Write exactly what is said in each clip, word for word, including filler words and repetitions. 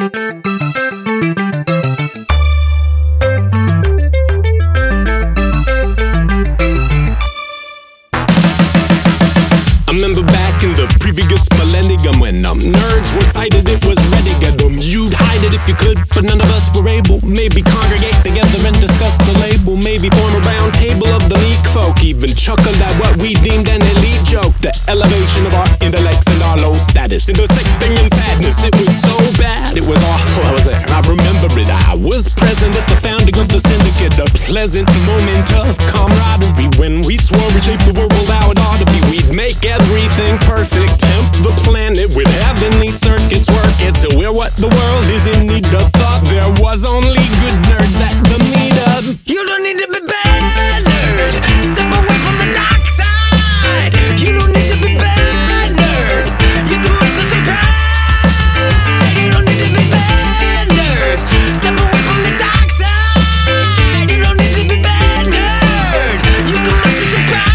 I remember back in the previous millennium when um, nerds were cited, it was ready. Get them, you'd hide it if you could, but none of us were able. Maybe congregate together and discuss the label. Maybe form a round table of the meek folk. Even chuckle at what we deemed an elite joke. The elevation of our intellects and our low status, intersecting in sadness. It was so bad, it was awful. I was there, I remember it. I was present at the founding of the syndicate. A pleasant moment of camaraderie when we swore we'd shape the world how it ought to be. We'd make everything perfect, tempt the planet with heavenly circuits, work it to where what the world is in need of. Thought there was only good nerds at the meetup. You don't need to be bad nerd. Step away from the dark side. You don't need to be bad nerd. You can master some pride. You don't need to be bad nerd. Step away from the dark side. You don't need to be bad nerd. You can master some pride.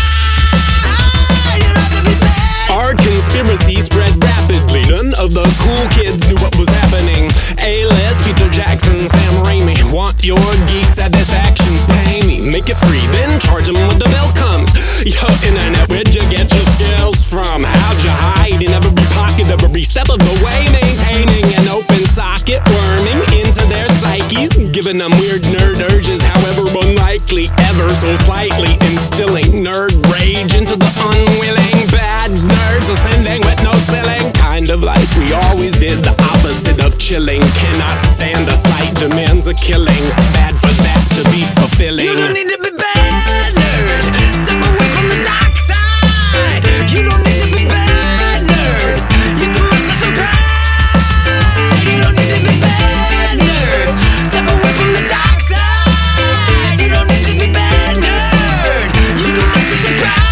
You don't have to be bad. Our conspiracy spread rapidly. None of the cool kids knew what was happening. A-list, Peter Jackson, Sam Raimi. Want your geek satisfactions? Pay me, make it free, then charge them when the bill comes. Yo, internet, where'd you get your skills from? How'd you hide in every pocket, every step of the way? Maintaining an open socket, worming into their psyches, giving them weird nerd urges, however unlikely, ever so slightly instilling nerd rage into the unwilling. Bad nerds ascending with no ceiling, kind of like we always did, the opposite of chilling. Cannot stand the slight demands of killing. It's bad for that to be fulfilling. You don't need to be bad nerd. Step away from the dark side. You don't need to be bad nerd. You can master some pride. You don't need to be bad nerd. Step away from the dark side. You don't need to be bad nerd. You can master some pride.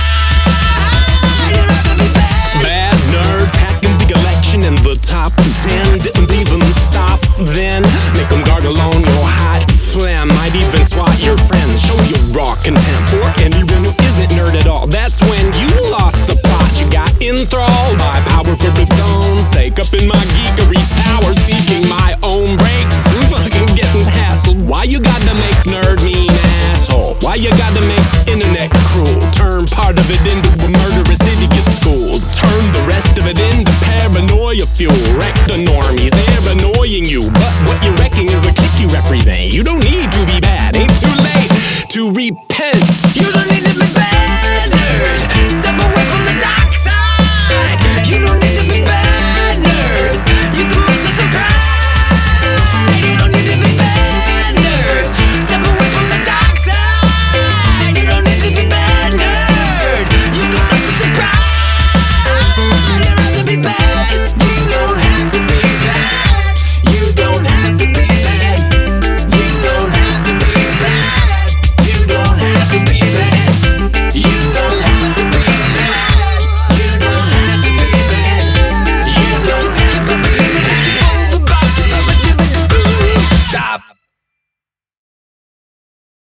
You don't have to be bad. Bad nerds hacking the election in the top ten. Didn't even stop then. Make them gargle on your hot phlegm. Might even swat your friends. Show your raw contempt for anyone who isn't nerd at all. That's when you lost the plot. You got enthralled by power for its own sake. Up in my geekery tower, seeking my own break. Fucking getting hassled. Why you gotta make nerd mean asshole? Why you gotta make internet cruel? Turn part of it into a murderous idiot school. Turn the rest of it into paranoia fuel. Wreck the normies, they're annoying you, but what you're wrecking is the clique you represent. You don't